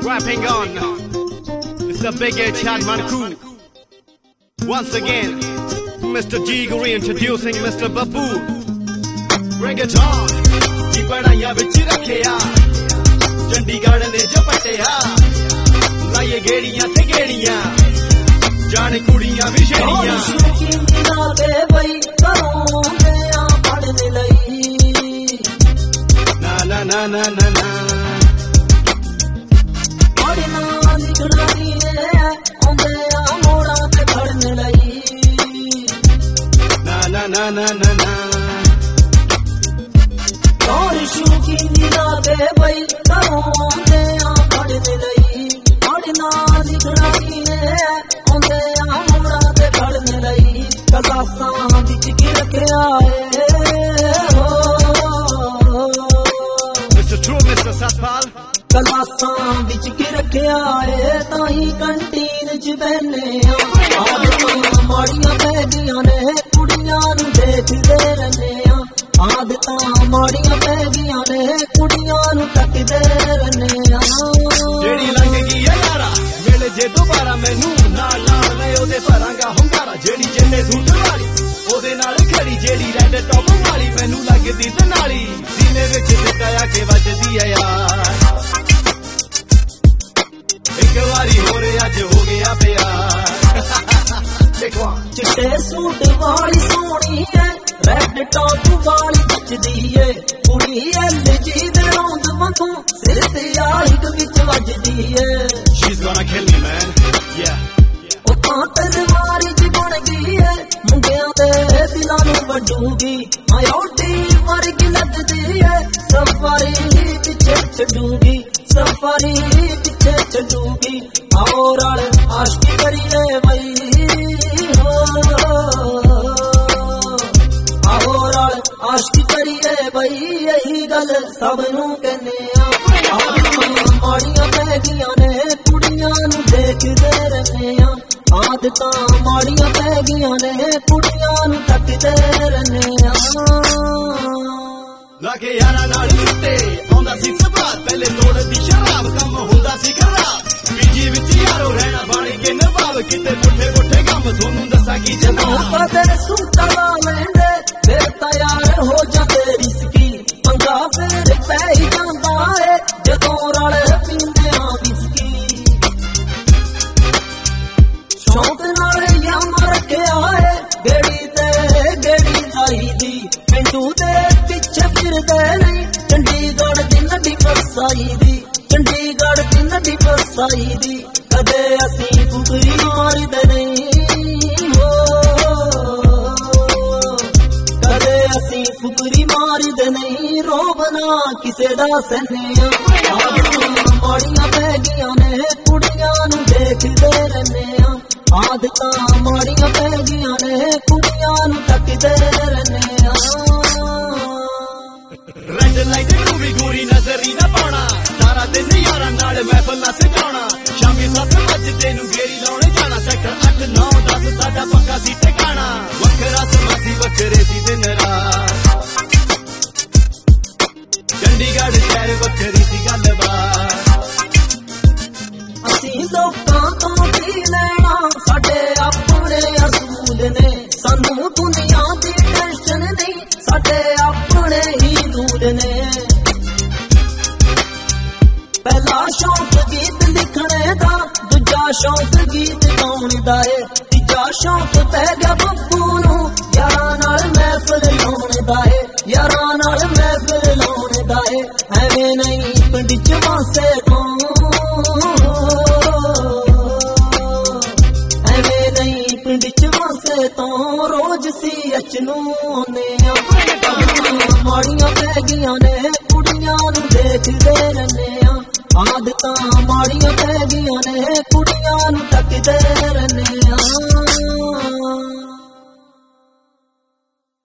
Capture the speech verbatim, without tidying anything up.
Rapping on, it's the big H Chad Manku. Once again, Mister G reintroducing Mister Babu. Bring it on. Ki padaiyan vich rakhiya, Chandigarh ne japatiya, laiye gediyan te gediyan, jaane kudiyan vi shediyan. Na na na na na na. Na na na na na. और शूकी नीला दे भाई करो आंदे आ पढ़ने लई पढ़ना लिखना ने आंदे आ मोड़ा ते पढ़ने लई क्लासां विच की रखया है Mister True Mister Satpal क्लासां विच की रखया है ताई कैंटीन च बहने आ माड़ियां पै गईयां ने कुड़ियां नू देखदे रहने आ आदतां माड़ियां पै गईयां ने कुड़ियां नू तकदे रहने आ जेड़ी लंघ गई है यारा मिल जे दोबारा मैनू नाल नाल मैं ओदे भरांगा हुंगारा जेड़ी जिन्ने सूट वाली ओदे नाल खड़ी जेड़ी रेड टॉप वाली मैनू लगदी ते नाली सीने विच टकाया के वजदी है यार एक वारी हो रे अज हो गया प्यार देखो चिट्टे सूट वाली सोहनी है रेड टॉप वाली बचदी है कुड़ी एल जी दे रौंद वांगू सिर ते आइक विच वजदी है She's gonna kill me man yeah ओ तां तलवार च बन गई है मुंडियां दे दिलां नू वड्डूगी मायोटी वर्गी लगदी है सफारी पिछे छड्डूगी सफारी पिछे छड्डूगी आओ रल आशिकी करिए बई आओ रल आशिकी करिए बई यही गल सब नू कहने आ माड़ियां पै गईयां ने कुड़ियां नू देखदे रहने आ आदतां माड़ियां पै गईयां ने कुड़ियां नू तकदे रहने आ लागे यारा नाल सुट्टे आंदा सी सबात पहले तोड़दी शराब कम हुंदा सी खराब बीजी विच यारो रहना बण के नवाब किते पुठे पुठे कम सोनू दसा की जनाब पते सुता लेंदे फिर तैयार हो जाते रिस्की पंगा फिर पै ही जांदा है जदों रल पींदे आ विस्की शौक नाल याम रखिया है गेड़ी ते गेड़ी लाई दी पिंडू दे पिछे फिरदे नहीं चंडीगढ़ दी नदी फसाई दी चंडीगढ़ दी नदी फसाई दी कदे असी फुकरी मारदे नहीं हो कदे असी फुकरी मारदे नहीं रोबना किसे दा सहने माड़ियां पै गईयां ने कुड़ियां नू देखदे रहने आ आदतां माड़ियां पै गईयां ने कुड़ियां नू तकदे रहने आ रेड लाइट मूवी गोरी नजर ही ना पाना सारा दिन यारा नाल महफल ना सजाना शामी सत्त बजे तेनू घेरी लाने जाना सेक्टर अठ नौ दस साडा पक्का सी ठिकाना वखरा समासी वखरे सी दिन रात चंडीगढ़ शहर वखरी सी गलबात असी लोकां तों की लेना साडे अपने असूल ने सानू दुनिया दी टेंशन नहीं साडे अपने ही रूल ने पहला शौक गीत लिखने दा दूजा शौक गीत गाने दा है तीजा शौक पै गया बब्बू नू यारां नाल महफिल लाउने दा है यारां नाल महफिल लाउने दा है एवें नहीं पिंड च वासे तो एवें नहीं पिंड च वासे तो रोज सी अच नू आने माड़ियां पै गईयां ने कुड़ियां नू देखदे रहने आ आदतां माड़ियां पै गईयां ने कुड़ियां नू तकदे रहने